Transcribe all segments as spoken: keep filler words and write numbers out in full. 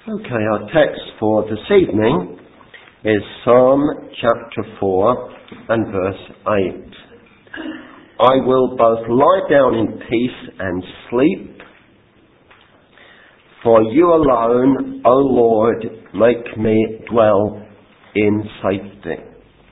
Okay, our text for this evening is Psalm chapter four and verse eight. I will both lie down in peace and sleep, for you alone, O Lord, make me dwell in safety.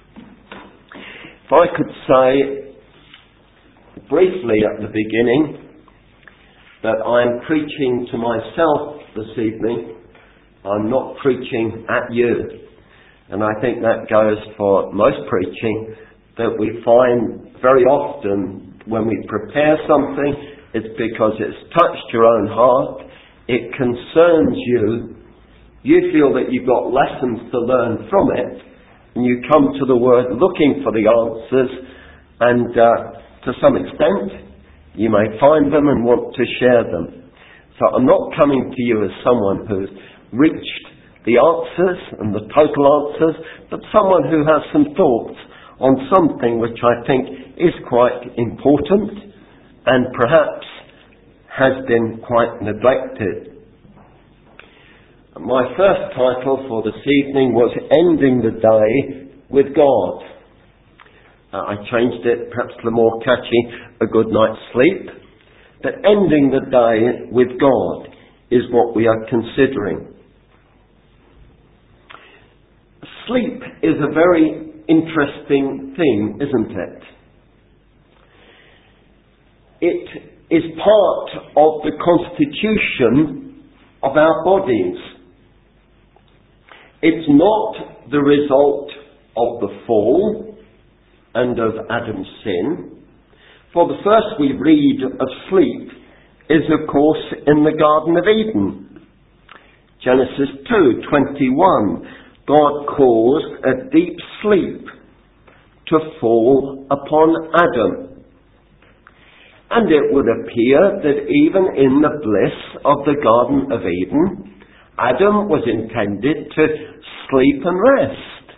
If I could say briefly at the beginning that I'm preaching to myself this evening, I'm not preaching at you. And I think that goes for most preaching, that we find very often when we prepare something, it's because it's touched your own heart, it concerns you, you feel that you've got lessons to learn from it, and you come to the Word looking for the answers, and uh, to some extent, you may find them and want to share them. So I'm not coming to you as someone who's reached the answers and the total answers, but someone who has some thoughts on something which I think is quite important and perhaps has been quite neglected. My first title for this evening was Ending the Day with God. Uh, I changed it perhaps a little more catchy, A Good Night's Sleep. But ending the day with God is what we are considering. Sleep is a very interesting thing, isn't it? It is part of the constitution of our bodies. It's not the result of the fall and of Adam's sin. For the first we read of sleep is, of course, in the Garden of Eden. Genesis two twenty-one, God caused a deep sleep to fall upon Adam. And it would appear that even in the bliss of the Garden of Eden, Adam was intended to sleep and rest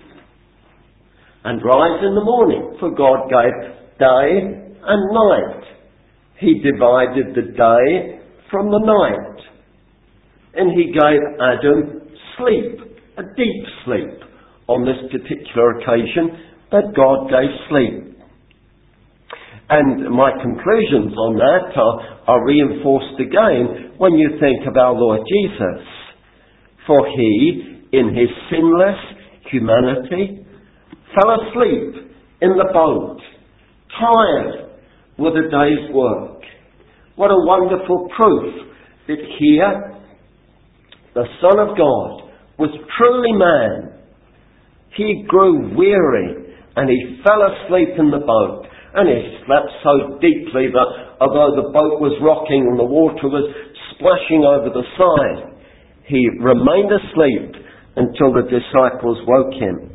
and rise in the morning, for God gave day and night. He divided the day from the night, and he gave Adam sleep, a deep sleep on this particular occasion, that God gave sleep. And my conclusions on that are, are reinforced again when you think of our Lord Jesus. For he, in his sinless humanity, fell asleep in the boat, tired with a day's work. What a wonderful proof that here the Son of God was truly man. He grew weary and he fell asleep in the boat, and he slept so deeply that although the boat was rocking and the water was splashing over the side, he remained asleep until the disciples woke him.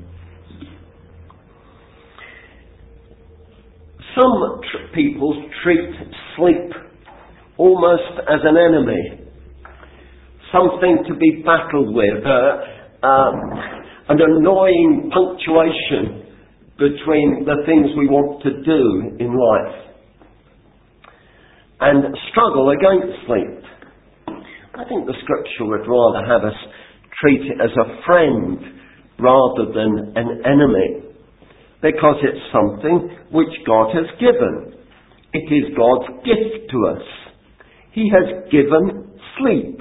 Some tr- people treat sleep almost as an enemy, something to be battled with, uh, um, an annoying punctuation between the things we want to do in life, and struggle against sleep. I think the Scripture would rather have us treat it as a friend rather than an enemy, because it's something which God has given. It is God's gift to us. He has given sleep.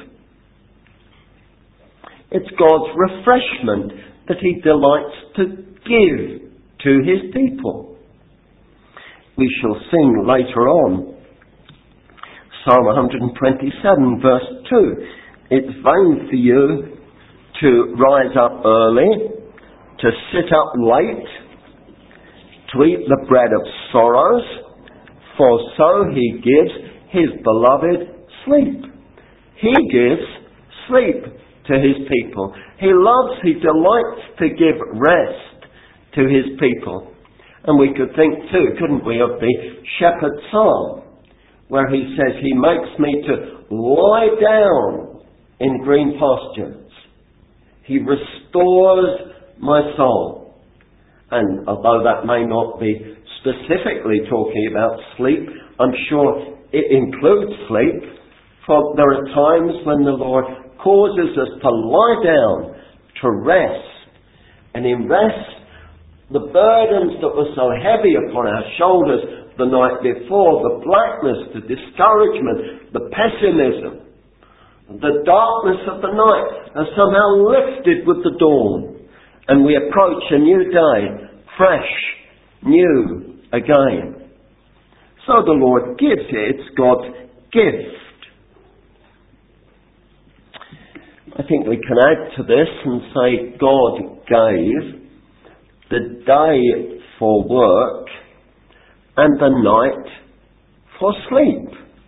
It's God's refreshment that he delights to give to his people. We shall sing later on Psalm one twenty-seven verse two. It's vain for you to rise up early, to sit up late, to eat the bread of sorrows, for so he gives his beloved sleep. He gives sleep to his people. He loves, he delights to give rest to his people. And we could think too, couldn't we, of the shepherd psalm, where he says, he makes me to lie down in green pastures. He restores my soul. And although that may not be specifically talking about sleep, I'm sure it includes sleep, for there are times when the Lord causes us to lie down, to rest. And in rest, the burdens that were so heavy upon our shoulders the night before, the blackness, the discouragement, the pessimism, the darkness of the night are somehow lifted with the dawn. And we approach a new day, fresh, new again. So the Lord gives it. It's God's gift. I think we can add to this and say God gave the day for work and the night for sleep.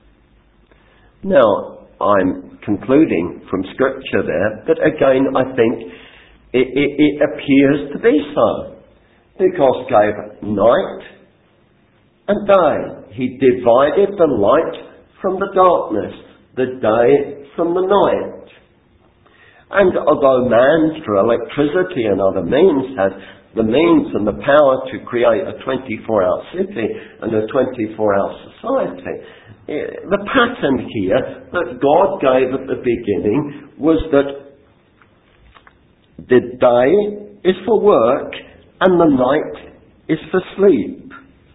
Now, I'm concluding from Scripture there, but again I think it, it, it appears to be so. Because gave night and day. He divided the light from the darkness, the day from the night. And although man, through electricity and other means, has the means and the power to create a twenty-four hour city and a twenty-four hour society, the pattern here that God gave at the beginning was that the day is for work and the night is for sleep.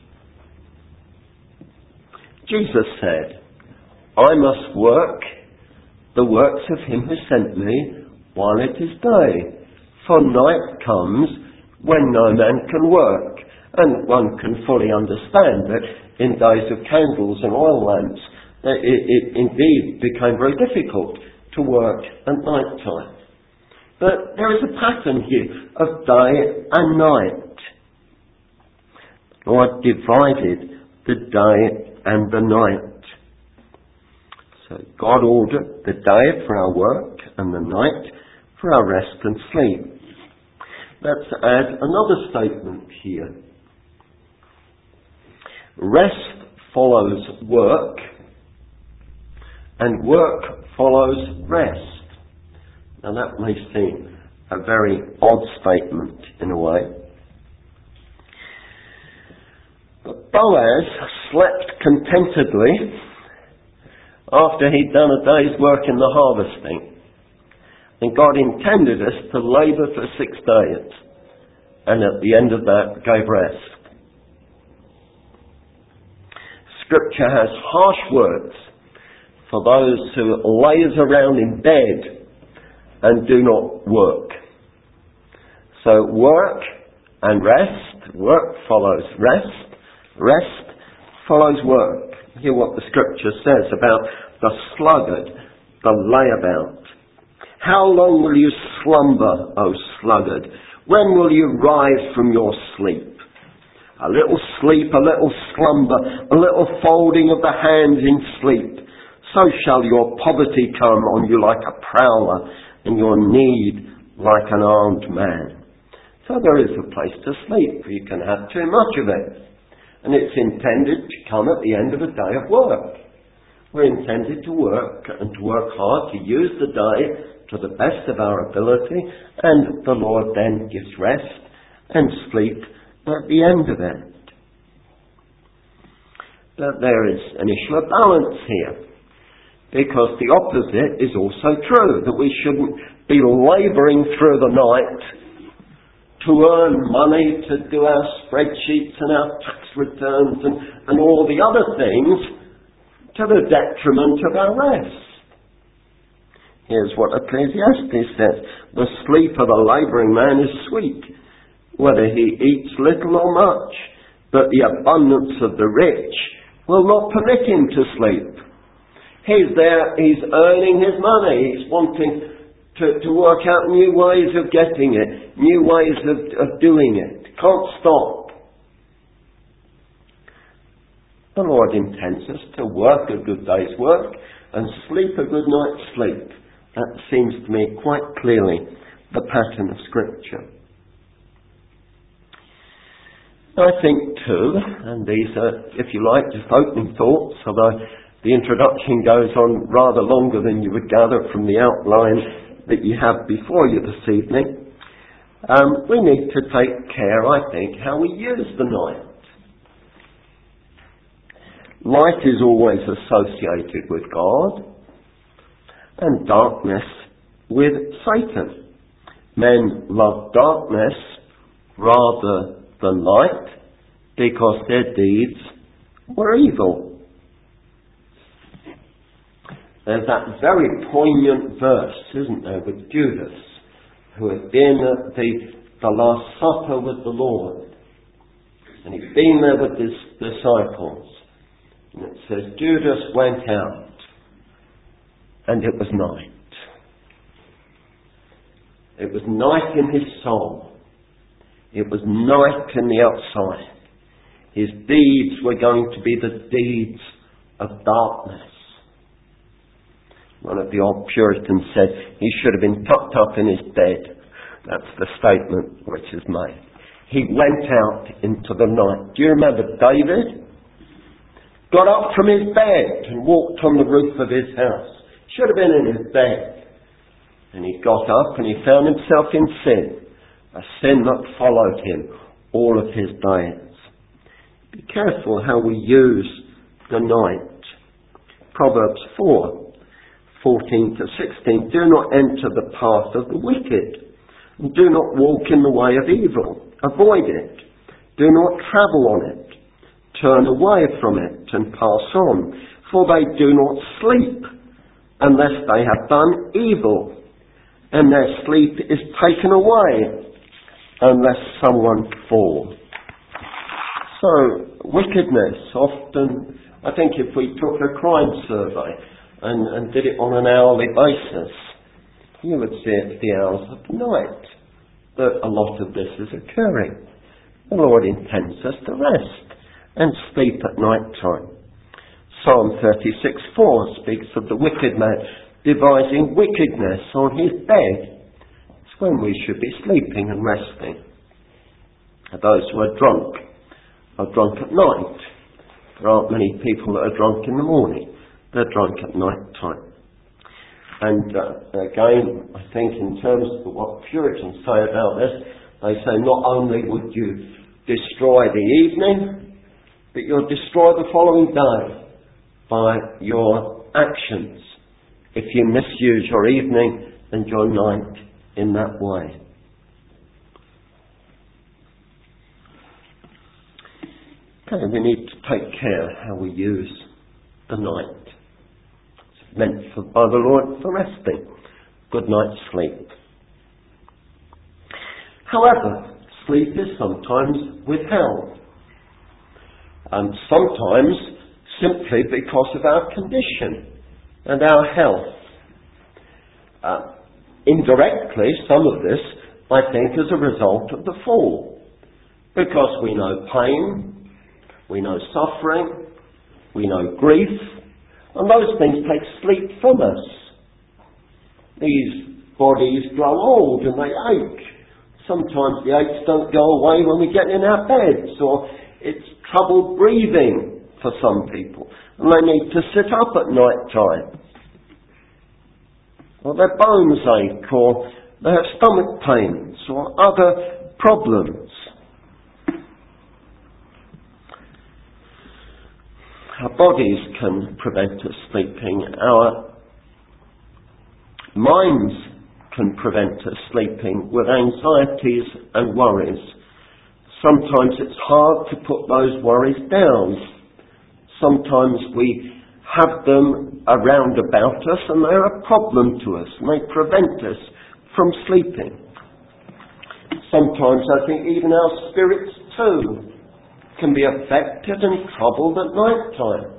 Jesus said, I must work the works of him who sent me while it is day, for night comes when no man can work. And one can fully understand that in days of candles and oil lamps, it, it indeed became very difficult to work at night time. But there is a pattern here of day and night. The Lord divided the day and the night. So God ordered the day for our work and the night for our rest and sleep. Let's add another statement here. Rest follows work, and work follows rest. Now that may seem a very odd statement in a way. But Boaz slept contentedly after he'd done a day's work in the harvesting. And God intended us to labour for six days. And at the end of that, gave rest. Scripture has harsh words for those who laze around in bed and do not work. So work and rest. Work follows rest. Rest follows work. Hear what the Scripture says about the sluggard, the layabout. How long will you slumber, O sluggard? When will you rise from your sleep? A little sleep, a little slumber, a little folding of the hands in sleep. So shall your poverty come on you like a prowler, and your need like an armed man. So there is a place to sleep. You can have too much of it. And it's intended to come at the end of a day of work. We're intended to work and to work hard, to use the day to the best of our ability, and the Lord then gives rest and sleep at the end of it. But there is an issue of balance here, because the opposite is also true, that we shouldn't be labouring through the night to earn money, to do our spreadsheets and our tax returns and, and all the other things to the detriment of our rest. Here's what Ecclesiastes says: the sleep of a labouring man is sweet, whether he eats little or much, but the abundance of the rich will not permit him to sleep. He's there, he's earning his money, he's wanting to, to work out new ways of getting it, new ways of, of doing it. Can't stop. The Lord intends us to work a good day's work and sleep a good night's sleep. That seems to me quite clearly the pattern of Scripture. I think too, and these are, if you like, just opening thoughts, although the introduction goes on rather longer than you would gather from the outline that you have before you this evening. Um, we need to take care, I think, how we use the night. Light is always associated with God, and darkness with Satan. Men love darkness rather than light because their deeds were evil. There's that very poignant verse, isn't there, with Judas, who had been at the, the Last Supper with the Lord. And he'd been there with his disciples. And it says, Judas went out, and it was night. It was night in his soul. It was night in the outside. His deeds were going to be the deeds of darkness. One of the old Puritans said he should have been tucked up in his bed. That's the statement which is made. He went out into the night. Do you remember David? Got up from his bed and walked on the roof of his house. Should have been in his bed. And he got up and he found himself in sin. A sin that followed him all of his days. Be careful how we use the night. Proverbs four. fourteen to sixteen, do not enter the path of the wicked, and do not walk in the way of evil. Avoid it. Do not travel on it. Turn away from it and pass on, for they do not sleep unless they have done evil, and their sleep is taken away unless someone falls. So, wickedness often, I think if we took a crime survey, And, and did it on an hourly basis, you would see at the hours of the night that a lot of this is occurring. The Lord intends us to rest and sleep at night time. Psalm thirty-six four speaks of the wicked man devising wickedness on his bed. It's when we should be sleeping and resting. Those who are drunk are drunk at night. There aren't many people that are drunk in the morning. They're drunk at night time. And uh, again, I think in terms of what Puritans say about this, they say not only would you destroy the evening, but you'll destroy the following day by your actions if you misuse your evening and your night in that way. Okay, we need to take care how we use the night. Meant for, by the Lord for resting. Good night's sleep. However, sleep is sometimes withheld. And sometimes simply because of our condition and our health. Uh, indirectly, some of this, I think, is a result of the fall. Because we know pain, we know suffering, we know grief, and those things take sleep from us. These bodies grow old and they ache. Sometimes the aches don't go away when we get in our beds, or it's trouble breathing for some people, and they need to sit up at night time. Or their bones ache, or they have stomach pains, or other problems. Our bodies can prevent us sleeping. Our minds can prevent us sleeping with anxieties and worries. Sometimes it's hard to put those worries down. Sometimes we have them around about us and they're a problem to us and they prevent us from sleeping. Sometimes I think even our spirits too can be affected and troubled at night time.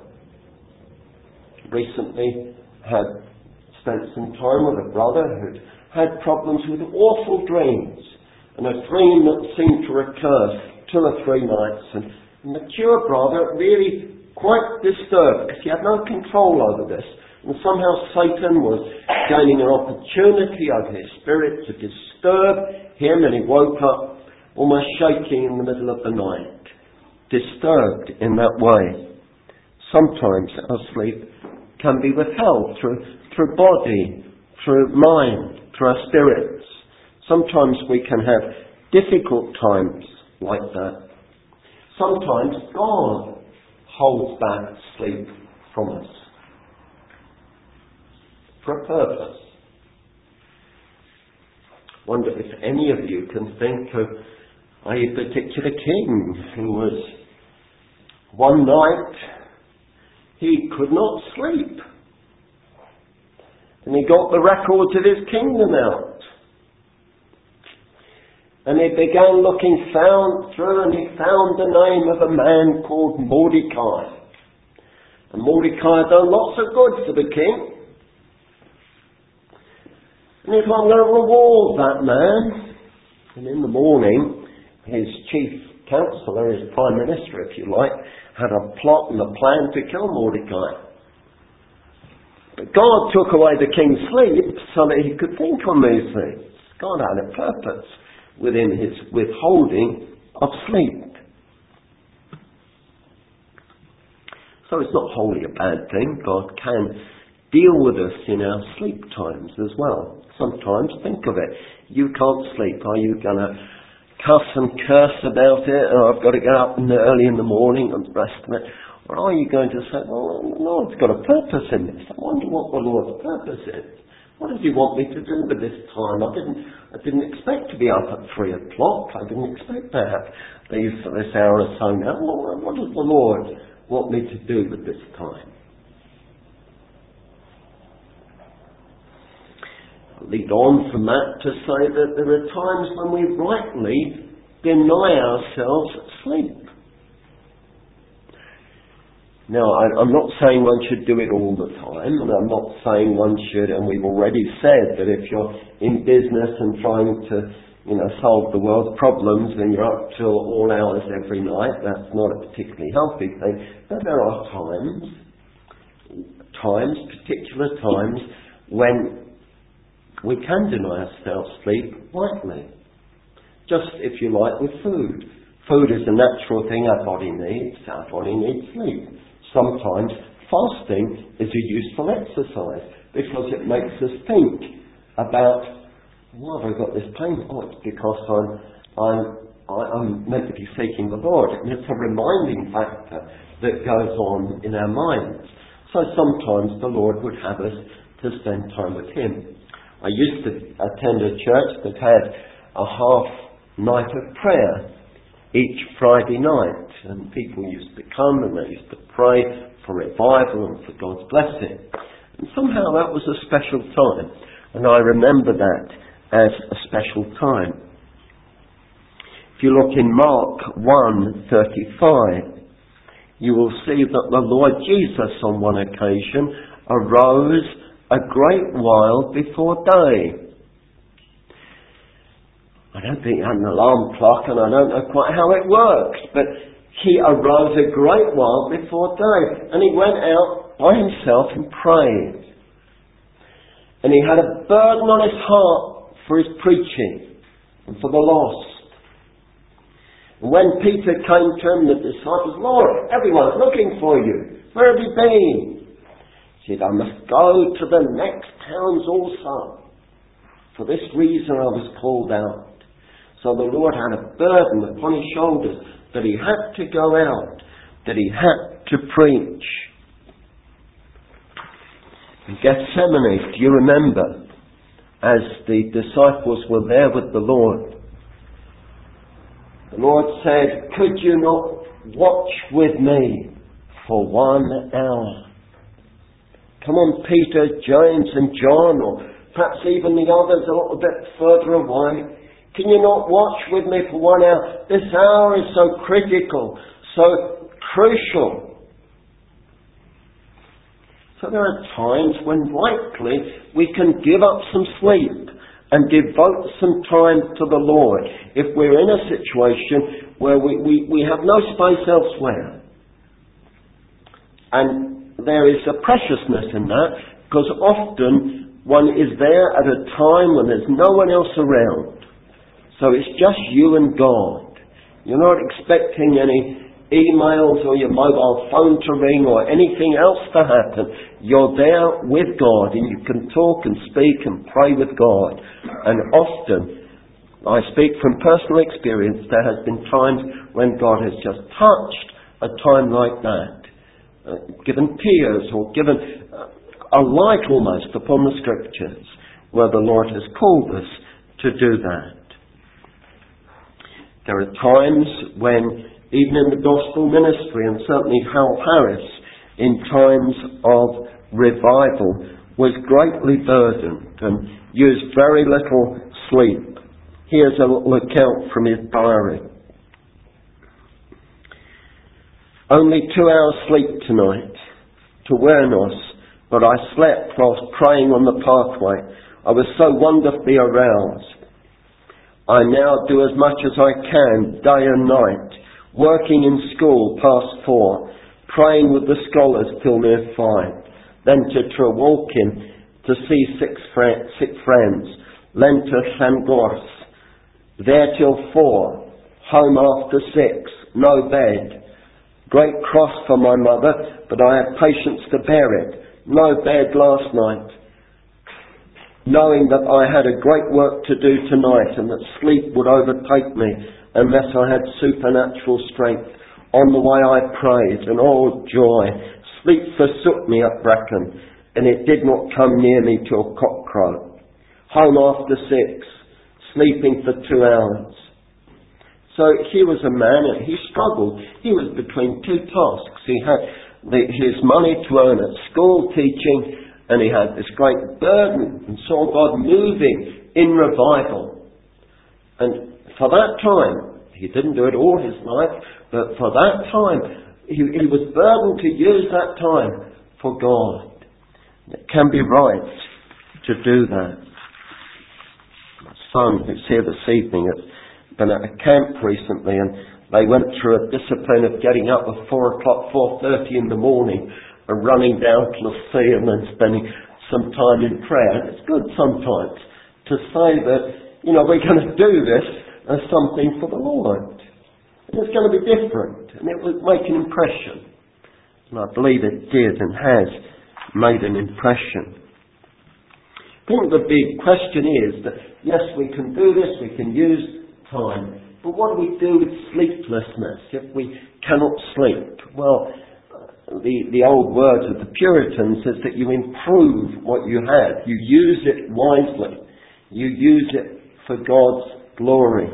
Recently had spent some time with a brother who'd had problems with awful dreams, and a dream that seemed to recur two or three nights, and the mature brother really quite disturbed because he had no control over this, and somehow Satan was gaining an opportunity over his spirit to disturb him, and he woke up almost shaking in the middle of the night. Disturbed in that way. Sometimes our sleep can be withheld through, through body, through mind, through our spirits. Sometimes we can have difficult times like that. Sometimes God holds back sleep from us for a purpose. wonder if any of you can think of a particular king who was, one night, he could not sleep. And he got the records of his kingdom out. And he began looking found through, and he found the name of a man called Mordecai. And Mordecai had done lots of good for the king. And he thought, I'm going to reward that man. And in the morning, his chief counselor, his prime minister, if you like, had a plot and a plan to kill Mordecai. But God took away the king's sleep so that he could think on these things. God had a purpose within his withholding of sleep. So it's not wholly a bad thing. God can deal with us in our sleep times as well. Sometimes, think of it, you can't sleep. Are you going to cuss and curse about it? Oh, I've got to get up in the, early in the morning and the rest of it. Or are you going to say, well, the Lord's got a purpose in this. I wonder what the Lord's purpose is. What does he want me to do with this time? I didn't I didn't expect to be up at three o'clock. I didn't expect to have these, this hour or so now. Well, what does the Lord want me to do with this time? I'll lead on from that to say that there are times when we rightly deny ourselves sleep. Now, I, I'm not saying one should do it all the time, and I'm not saying one should, and we've already said that if you're in business and trying to, you know, solve the world's problems, then you're up till all hours every night. That's not a particularly healthy thing. But there are times, times, particular times, when we can deny ourselves sleep rightly. Just, if you like, with food. Food is a natural thing our body needs. Our body needs sleep. Sometimes fasting is a useful exercise because it makes us think about, why have I got this pain? Oh, it's because I'm, I'm, I'm meant to be seeking the Lord. And it's a reminding factor that goes on in our minds. So sometimes the Lord would have us to spend time with Him. I used to attend a church that had a half night of prayer each Friday night, and people used to come and they used to pray for revival and for God's blessing. And somehow that was a special time, and I remember that as a special time. If you look in Mark one thirty-five, you will see that the Lord Jesus on one occasion arose a great while before day. I don't think he had an alarm clock, and I don't know quite how it works, but he arose a great while before day, and he went out by himself and prayed. And he had a burden on his heart for his preaching and for the lost. And when Peter came to him, the disciples, Lord, everyone's looking for you. Where have you been? He said, I must go to the next towns also. For this reason I was called out. So the Lord had a burden upon his shoulders that he had to go out, that he had to preach. In Gethsemane, do you remember, as the disciples were there with the Lord, the Lord said, could you not watch with me for one hour? Come on, Peter, James and John, or perhaps even the others a little bit further away. Can you not watch with me for one hour? This hour is so critical, so crucial. So there are times when rightly we can give up some sleep and devote some time to the Lord if we're in a situation where we, we, we have no space elsewhere. And there is a preciousness in that, because often one is there at a time when there's no one else around. So it's just you and God. You're not expecting any emails or your mobile phone to ring or anything else to happen. You're there with God, and you can talk and speak and pray with God. And often, I speak from personal experience, there has been times when God has just touched a time like that, uh, given tears or given uh, a light almost upon the Scriptures, where the Lord has called us to do that. There are times when, even in the gospel ministry, and certainly Hal Harris, in times of revival, was greatly burdened and used very little sleep. Here's a little account from his diary. Only two hours sleep tonight to Wernos, but I slept whilst praying on the pathway. I was so wonderfully aroused. I now do as much as I can, day and night, working in school past four, praying with the scholars till near five, then to Trewalkin to see six, fr- six friends, then to Llangors, there till four, home after six, no bed. Great cross for my mother, but I have patience to bear it. No bed last night. Knowing that I had a great work to do tonight and that sleep would overtake me unless I had supernatural strength. On the way I prayed, and oh joy, sleep forsook me at Brecon, and it did not come near me till cockcrow. Home after six, sleeping for two hours. So he was a man, and he struggled. He was between two tasks. He had the, his money to earn at school teaching, and he had this great burden, and saw God moving in revival. And for that time, he didn't do it all his life, but for that time, he, he was burdened to use that time for God. It can be right to do that. My son, who's here this evening, has been at a camp recently, and they went through a discipline of getting up at four o'clock, four thirty in the morning, and running down to the sea, and then spending some time in prayer. And it's good sometimes to say that, you know, we're going to do this as something for the Lord. And it's going to be different, and it will make an impression. And I believe it did and has made an impression. I think the big question is that, yes, we can do this, we can use time, but what do we do with sleeplessness if we cannot sleep? Well, the, the old words of the Puritans is that you improve what you have. You use it wisely. You use it for God's glory.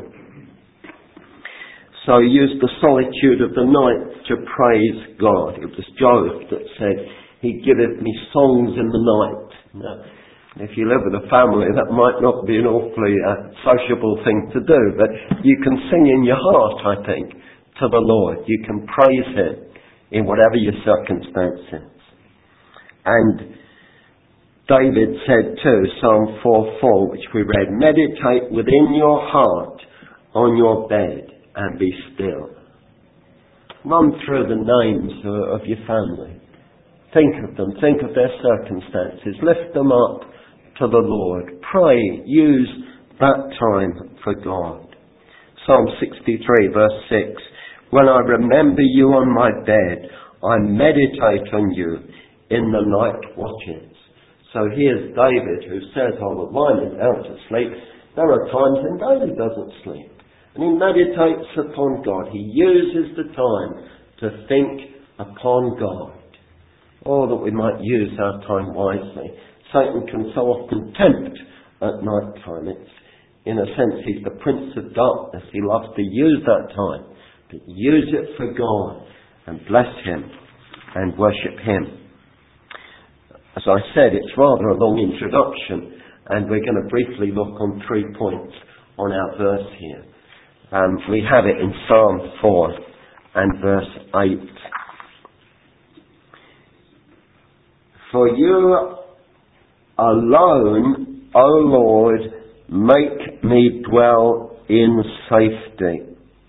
So he used the solitude of the night to praise God. It was Job that said, He giveth me songs in the night. Now, if you live with a family, that might not be an awfully uh, sociable thing to do, but you can sing in your heart, I think, to the Lord. You can praise Him in whatever your circumstances. And David said too, Psalm four four, which we read, meditate within your heart on your bed and be still. Run through the names of your family. Think of them. Think of their circumstances. Lift them up to the Lord. Pray. Use that time for God. Psalm sixty-three verse six. When I remember you on my bed, I meditate on you in the night watches. So here's David who says, I will lie me down to sleep. There are times when David doesn't sleep. And he meditates upon God. He uses the time to think upon God. Oh, that we might use our time wisely. Satan can so often tempt at night time. It's, in a sense, he's the prince of darkness. He loves to use that time. But use it for God and bless Him and worship Him. As I said, it's rather a long introduction, and we're going to briefly look on three points on our verse here. Um, we have it in Psalm four and verse eight. For you alone, O Lord, make me dwell in safety.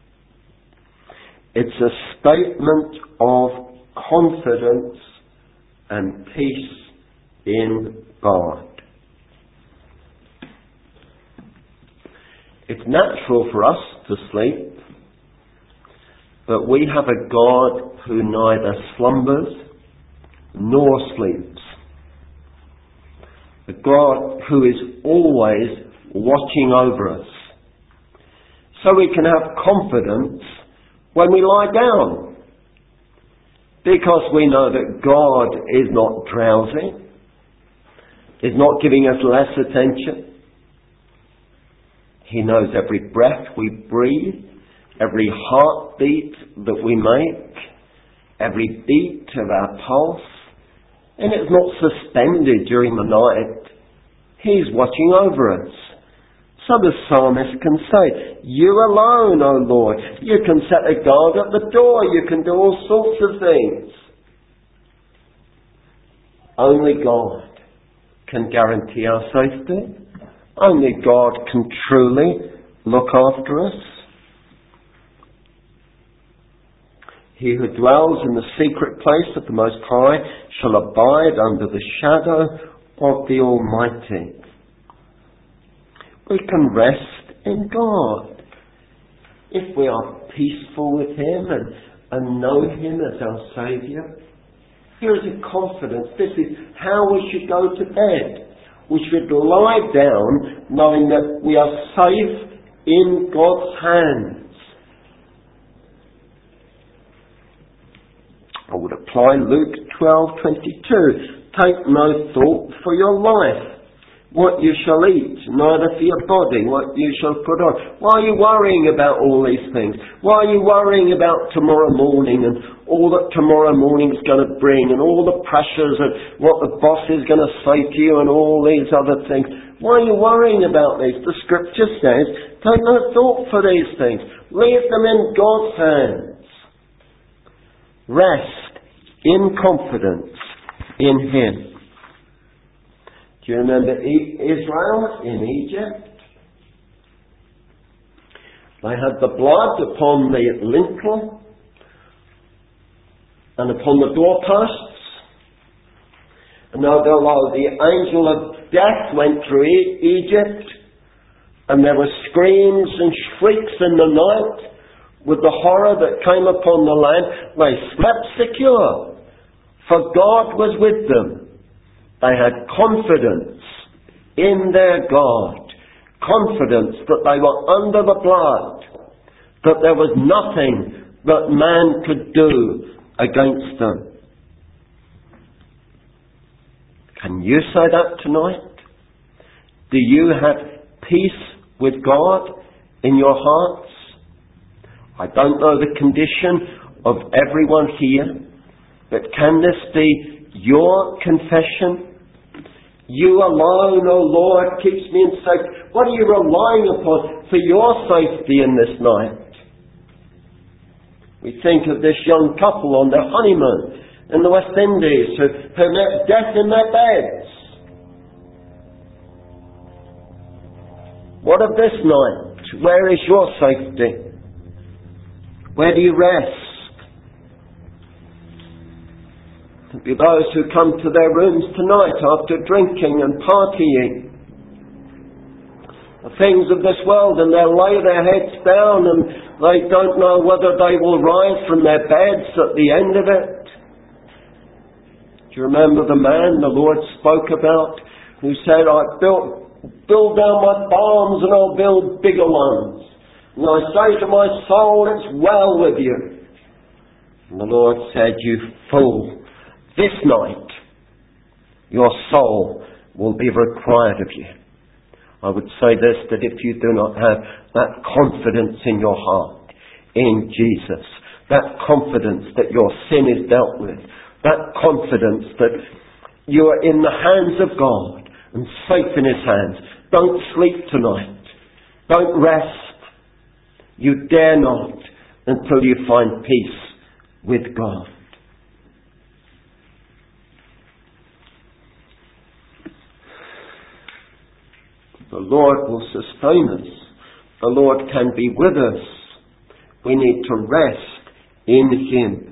It's a statement of confidence and peace in God. It's natural for us to sleep, but we have a God who neither slumbers nor sleeps. A God who is always watching over us. So we can have confidence when we lie down, because we know that God is not drowsy, is not giving us less attention. He knows every breath we breathe, every heartbeat that we make, every beat of our pulse. And it's not suspended during the night. He's watching over us. So the psalmist can say, you alone, O Lord. You can set a guard at the door. You can do all sorts of things. Only God can guarantee our safety. Only God can truly look after us. He who dwells in the secret place of the Most High shall abide under the shadow of the Almighty. We can rest in God. If we are peaceful with Him and, and know Him as our Saviour, here is a confidence. This is how we should go to bed. We should lie down knowing that we are safe in God's hands. I would apply Luke twelve twenty-two. Take no thought for your life, what you shall eat, neither for your body, what you shall put on. Why are you worrying about all these things? Why are you worrying about tomorrow morning and all that tomorrow morning is going to bring and all the pressures and what the boss is going to say to you and all these other things? Why are you worrying about these? The scripture says, take no thought for these things. Leave them in God's hands. Rest in confidence in Him. Do you remember Israel in Egypt? They had the blood upon the lintel and upon the doorposts. And now the angel of death went through Egypt, and there were screams and shrieks in the night with the horror that came upon the land. They slept secure, for God was with them. They had confidence in their God, confidence that they were under the blood, that there was nothing that man could do against them. Can you say that tonight? Do you have peace with God in your hearts? I don't know the condition of everyone here, but can this be your confession? You alone, O Lord, keeps me in safety. What are you relying upon for your safety in this night? We think of this young couple on their honeymoon in the West Indies who, who met death in their beds. What of this night? Where is your safety? Where do you rest? There'll be those who come to their rooms tonight after drinking and partying. The things of this world, and they'll lay their heads down and they don't know whether they will rise from their beds at the end of it. Do you remember the man the Lord spoke about who said, I built, build down my barns and I'll build bigger ones. And I say to my soul, it's well with you. And the Lord said, you fool, this night your soul will be required of you. I would say this, that if you do not have that confidence in your heart, in Jesus, that confidence that your sin is dealt with, that confidence that you are in the hands of God and safe in His hands, don't sleep tonight. Don't rest. You dare not until you find peace with God. The Lord will sustain us. The Lord can be with us. We need to rest in Him.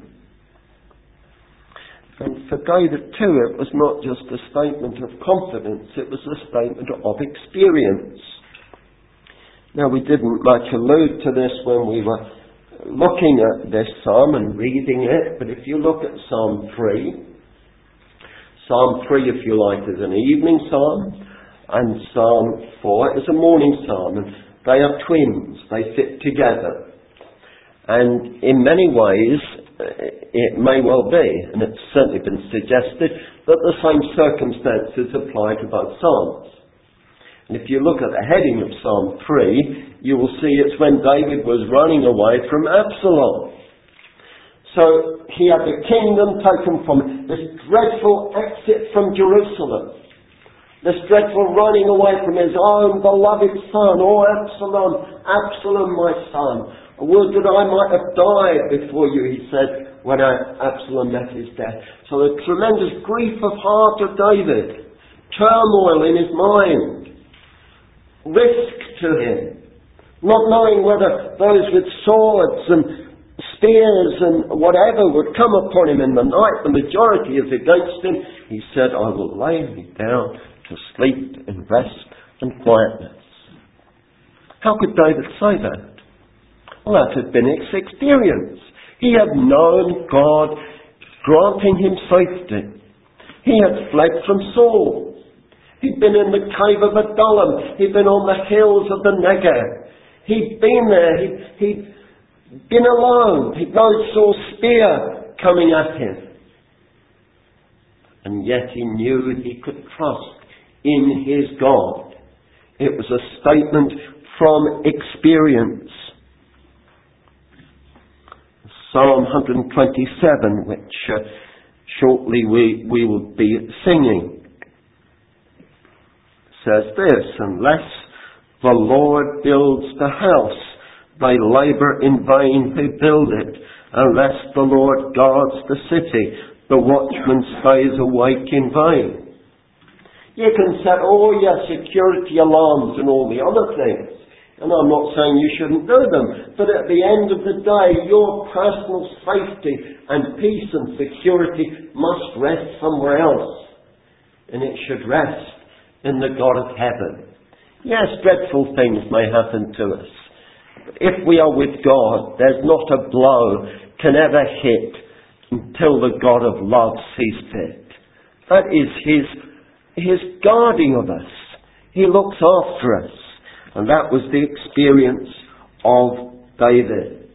And for David too, it was not just a statement of confidence, it was a statement of experience. Now, we didn't much allude to this when we were looking at this psalm and reading it, but if you look at Psalm three, Psalm three, if you like, is an evening psalm, and Psalm four is a morning psalm, and they are twins, they fit together. And in many ways, it may well be, and it's certainly been suggested, that the same circumstances apply to both psalms. And if you look at the heading of Psalm three, you will see it's when David was running away from Absalom. So he had the kingdom taken from him, this dreadful exit from Jerusalem, this dreadful running away from his own beloved son. Oh, Absalom, Absalom, my son, would that I might have died before you, he said, when Absalom met his death. So the tremendous grief of heart of David, turmoil in his mind, risk to him, not knowing whether those with swords and spears and whatever would come upon him in the night. The majority is against him. He said, I will lay me down to sleep in rest and quietness. How could David say that? Well, that had been his experience. He had known God granting him safety. He had fled from Saul. He'd been in the cave of Adullam. He'd been on the hills of the Negev. He'd been there. He'd, he'd been alone. He'd known Saul's spear coming at him. And yet he knew he could trust in his God. It was a statement from experience. Psalm one twenty-seven, which uh, shortly we, we will be singing, says this, unless the Lord builds the house, they labour in vain who build it. Unless the Lord guards the city, the watchman stays awake in vain. You can set all your security alarms and all the other things, and I'm not saying you shouldn't do them, but at the end of the day, your personal safety and peace and security must rest somewhere else, and it should rest in the God of heaven. Yes, dreadful things may happen to us. If we are with God, there's not a blow can ever hit until the God of love sees fit. That is His, His guarding of us. He looks after us. And that was the experience of David.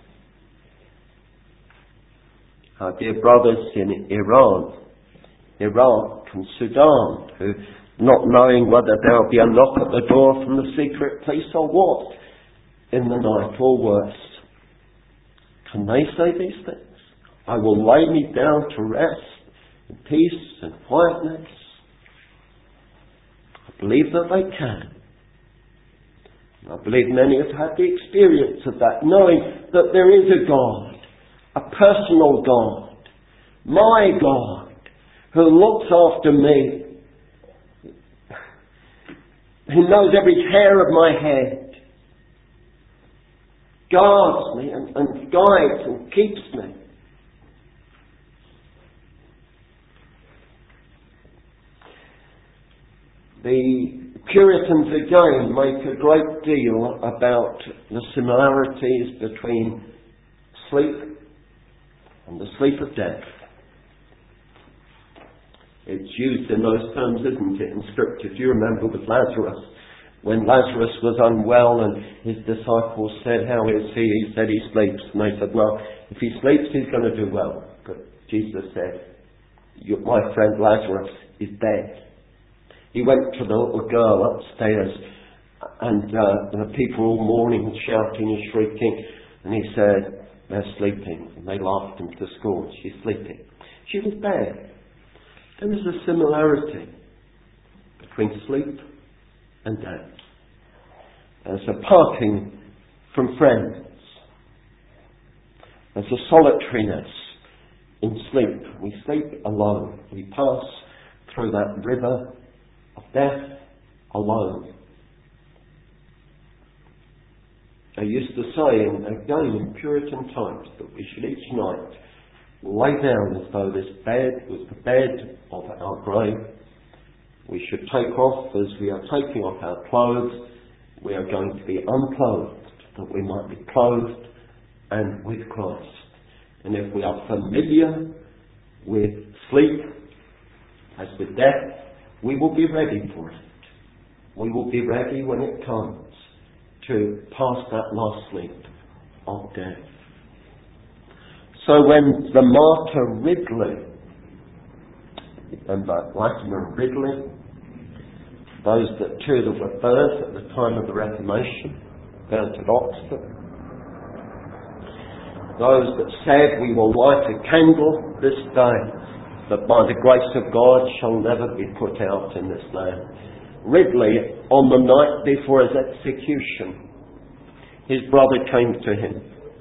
Our dear brothers in Iran, Iraq and Sudan, who, not knowing whether there will be a knock at the door from the secret police or what, in the night or worse. Can they say these things? I will lay me down to rest in peace and quietness. I believe that they can. I believe many have had the experience of that, knowing that there is a God, a personal God, my God, who looks after me, who knows every hair of my head, guards me and, and guides and keeps me. The Puritans again make a great deal about the similarities between sleep and the sleep of death. It's used in those terms, isn't it, in Scripture? Do you remember with Lazarus? When Lazarus was unwell and his disciples said, how is he? He said he sleeps. And they said, well, if he sleeps, he's going to do well. But Jesus said, my friend Lazarus is dead. He went to the little girl upstairs, and uh, the people all mourning and shouting and shrieking, and he said, they're sleeping. And they laughed him to scorn. She's sleeping. She was dead. There is a similarity between sleep and death. There's a parting from friends. There's a solitariness in sleep. We sleep alone. We pass through that river of death alone. They used to say, and again in Puritan times, that we should each night lay down as though this bed was the bed of our grave. We should take off, as we are taking off our clothes, we are going to be unclothed, that we might be clothed and with Christ. And if we are familiar with sleep as with death, we will be ready for it. We will be ready when it comes to pass that last sleep of death. So when the martyr Ridley, remember Latimer Ridley, Those that two that were burnt at the time of the Reformation, burnt at Oxford. Those that said, we will light a candle this day, that by the grace of God shall never be put out in this land. Ridley, on the night before his execution, his brother came to him.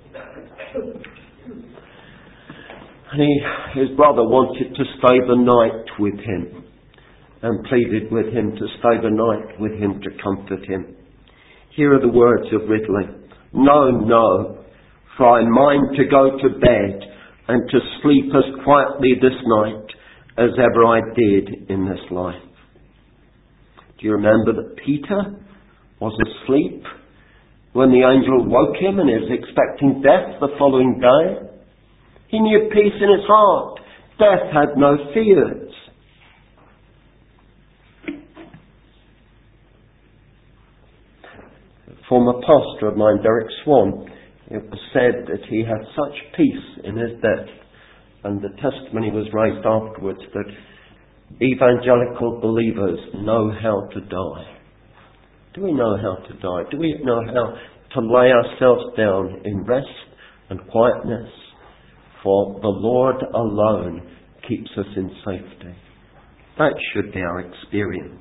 And he, his brother wanted to stay the night with him, and pleaded with him to stay the night with him to comfort him. Here are the words of Ridley. No, no, for I mind to go to bed and to sleep as quietly this night as ever I did in this life. Do you remember that Peter was asleep when the angel woke him and he was expecting death the following day? He knew peace in his heart. Death had no fears. Former pastor of mine, Derek Swan, it was said that he had such peace in his death, and the testimony was raised afterwards that evangelical believers know how to die. Do we know how to die? Do we know how to lay ourselves down in rest and quietness? For the Lord alone keeps us in safety. That should be our experience.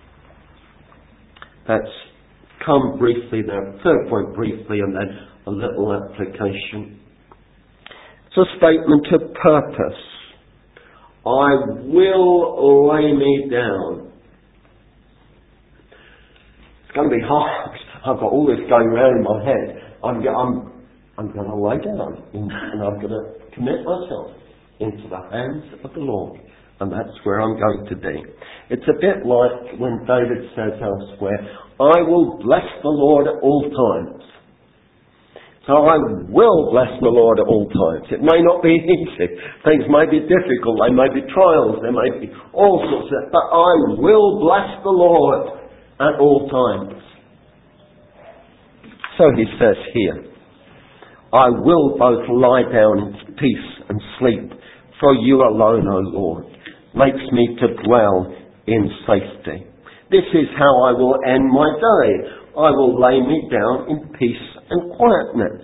That's come briefly there, third point briefly, and then a little application. It's a statement of purpose. I will lay me down. It's going to be hard. I've got all this going around in my head. I'm, I'm, I'm going to lay down and I'm going to commit myself into the hands of the Lord. And that's where I'm going to be. It's a bit like when David says elsewhere, I will bless the Lord at all times. So I will bless the Lord at all times. It may not be easy. Things may be difficult. There may be trials. There may be all sorts of... But I will bless the Lord at all times. So he says here, I will both lie down in peace and sleep, for you alone, O Lord, makes me to dwell in safety. This is how I will end my day. I will lay me down in peace and quietness.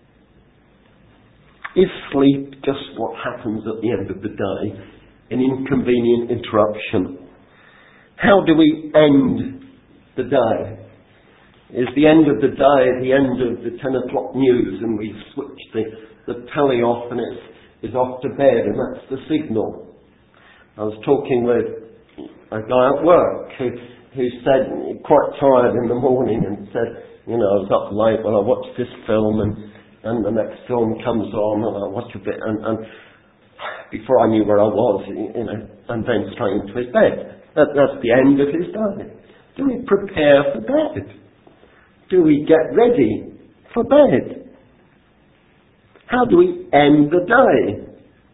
Is sleep just what happens at the end of the day? An inconvenient interruption? How do we end the day? Is the end of the day the end of the ten o'clock news and we switch the, the telly off and it's, it's off to bed and that's the signal? I was talking with a guy at work who, who said, quite tired in the morning, and said, you know, I was up late when I watched this film and, and the next film comes on and I watch a bit and, and before I knew where I was, you know, and then straight into his bed. That, that's the end of his day. Do we prepare for bed? Do we get ready for bed? How do we end the day?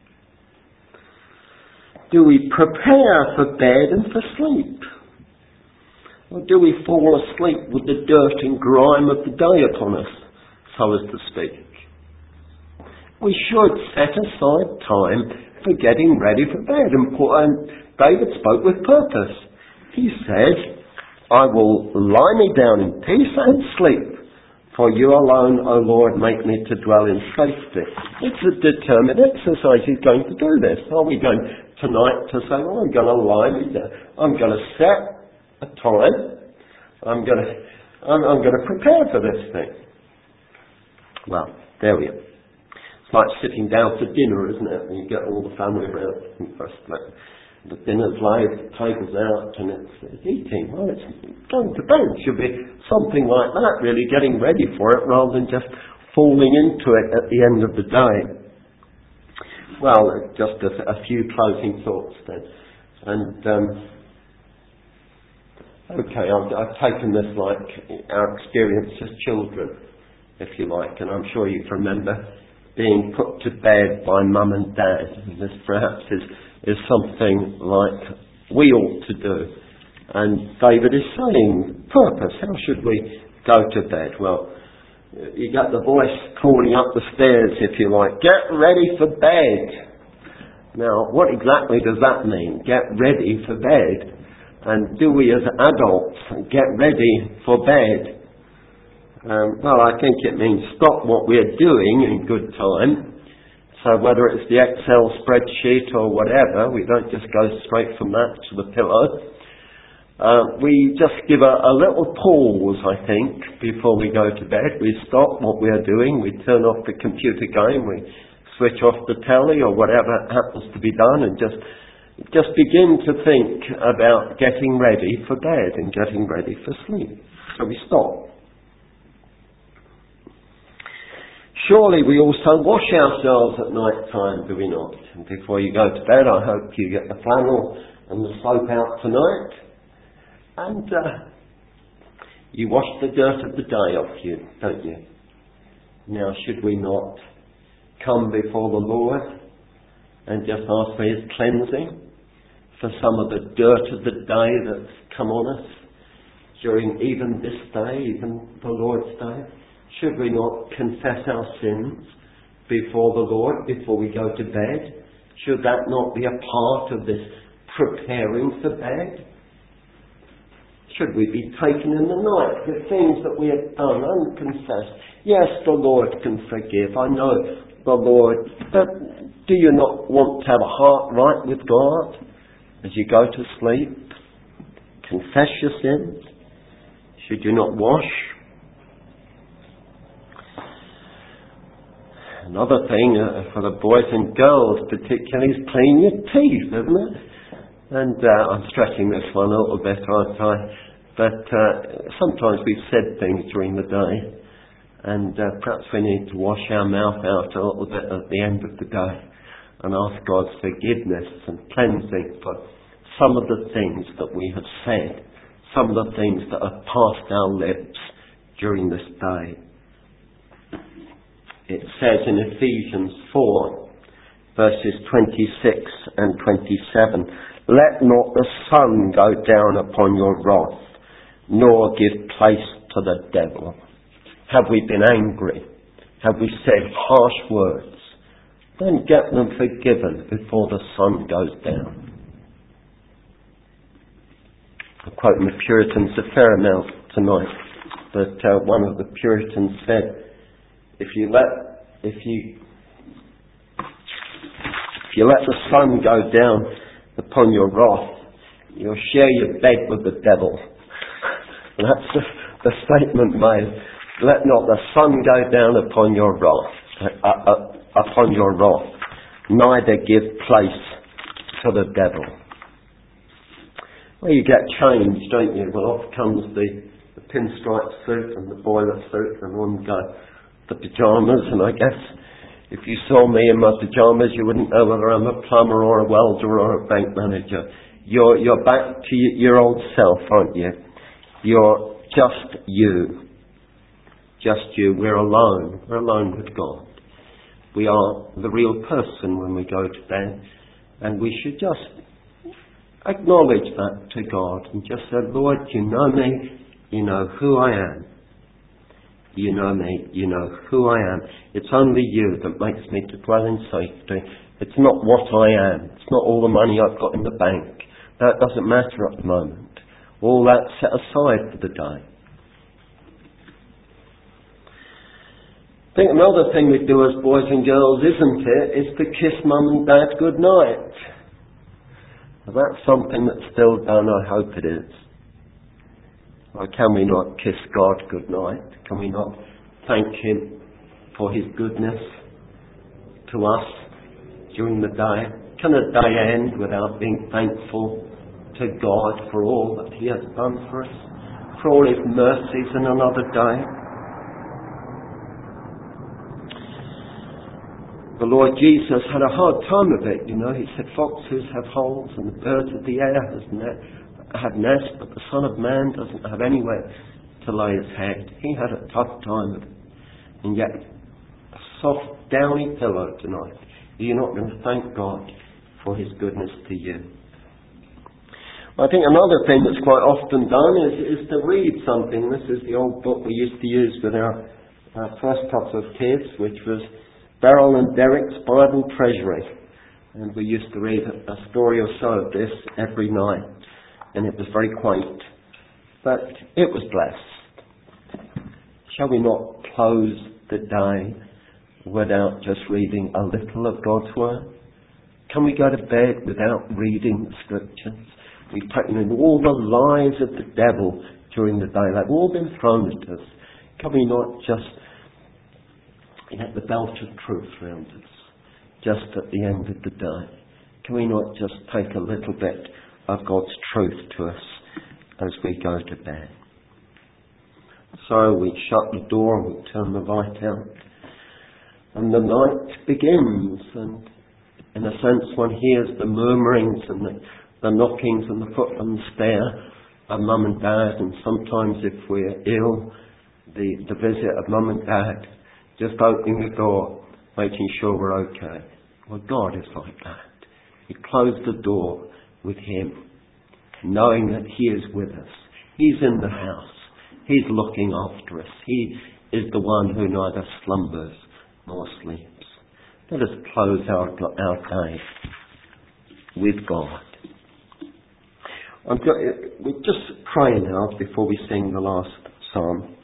Do we prepare for bed and for sleep? Or do we fall asleep with the dirt and grime of the day upon us, so as to speak? We should set aside time for getting ready for bed. And David spoke with purpose. He said, I will lie me down in peace and sleep, for you alone, O Lord, make me to dwell in safety. It's a determined exercise. He's going to do this. Are we going tonight to say, well, I'm going to lie me down. I'm going to set a time. I'm going to, I'm, I'm going to prepare for this thing. Well, there we are. It's like sitting down to dinner, isn't it? And you get all the family around and first like, the dinner's laid, the table's out, and it's, it's eating. Well, it's going to bed. It should be something like that, really, getting ready for it rather than just falling into it at the end of the day. Well, just a, a few closing thoughts then. And, um, okay, I've, I've taken this like our experience as children, if you like, and I'm sure you can remember being put to bed by mum and dad. And this perhaps is, is something like we ought to do. And David is saying, purpose, how should we go to bed? Well, you get the voice calling up the stairs, if you like, get ready for bed. Now, what exactly does that mean? Get ready for bed. And do we as adults get ready for bed? Um, well, I think it means stop what we're doing in good time. So whether it's the Excel spreadsheet or whatever, we don't just go straight from that to the pillow. Uh, we just give a, a little pause, I think, before we go to bed. We stop what we're doing. We turn off the computer game. We switch off the telly or whatever happens to be done, and just just begin to think about getting ready for bed and getting ready for sleep. So we stop. Surely we also wash ourselves at night time, do we not? And before you go to bed, I hope you get the flannel and the soap out tonight. And uh, you wash the dirt of the day off you, don't you? Now, should we not come before the Lord and just ask for His cleansing for some of the dirt of the day that's come on us during even this day, even the Lord's day? Should we not confess our sins before the Lord before we go to bed? Should that not be a part of this preparing for bed? Should we be taken in the night the things that we have done unconfessed? Yes, the Lord can forgive. I know the Lord. But do you not want to have a heart right with God as you go to sleep? Confess your sins. Should you not wash? Another thing uh, for the boys and girls particularly is clean your teeth, isn't it? And uh, I'm stretching this one a little bit, aren't I? But uh, sometimes we've said things during the day, and uh, perhaps we need to wash our mouth out a little bit at the end of the day and ask God's forgiveness and cleansing for some of the things that we have said, some of the things that have passed our lips during this day. It says in Ephesians four, verses twenty-six and twenty-seven, "Let not the sun go down upon your wrath, nor give place to the devil." Have we been angry? Have we said harsh words? Then get them forgiven before the sun goes down. I'm quoting the Puritans a fair amount tonight, but uh, one of the Puritans said, if you let if you if you let the sun go down upon your wrath, you'll share your bed with the devil. And that's the, the statement made. Let not the sun go down upon your wrath, uh, uh, upon your wrath, neither give place to the devil. Well, you get changed, don't you? Well, off comes the, the pinstripe suit and the boiler suit, and on go the pyjamas. And I guess if you saw me in my pyjamas, you wouldn't know whether I'm a plumber or a welder or a bank manager. You're you're back to your old self, aren't you? You're just you. Just you. We're alone. We're alone with God. We are the real person when we go to bed. And we should just acknowledge that to God and just say, Lord, you know me. You know who I am. You know me. You know who I am. It's only you that makes me to dwell in safety. It's not what I am. It's not all the money I've got in the bank. That doesn't matter at the moment. All that's set aside for the day. I think another thing we do as boys and girls, isn't it, is to kiss mum and dad good night. Well, that's something that's still done, I hope it is. Or can we not kiss God good night? Can we not thank Him for His goodness to us during the day? Can a day end without being thankful to God for all that He has done for us, for all His mercies in another day? The Lord Jesus had a hard time of it, you know. He said, foxes have holes and the birds of the air has ne- have nests, but the Son of Man doesn't have anywhere to lay his head. He had a tough time of it. And yet, a soft, downy pillow tonight. Are you not going to thank God for His goodness to you? Well, I think another thing that's quite often done is, is to read something. This is the old book we used to use with our, our first couple of kids, which was Beryl and Derrick's Bible Treasury. And we used to read a story or so of this every night. and it was very quaint, but it was blessed. Shall we not close the day without just reading a little of God's Word? Can we go to bed without reading the Scriptures? We've taken in all the lies of the devil during the day. They've all been thrown at us. Can we not just get the belt of truth round us just at the end of the day? Can we not just take a little bit of God's truth to us as we go to bed? So we shut the door and we turn the light out. And the night begins, and in a sense one hears the murmurings and the, the knockings and the foot on the stair of mum and dad, and sometimes if we're ill, the, the visit of mum and dad, just opening the door, making sure we're okay. Well, God is like that. We close the door with Him, knowing that He is with us. He's in the house. He's looking after us. He is the one who neither slumbers nor sleeps. Let us close our, our day with God. I'm go- we'll just pray now before we sing the last psalm.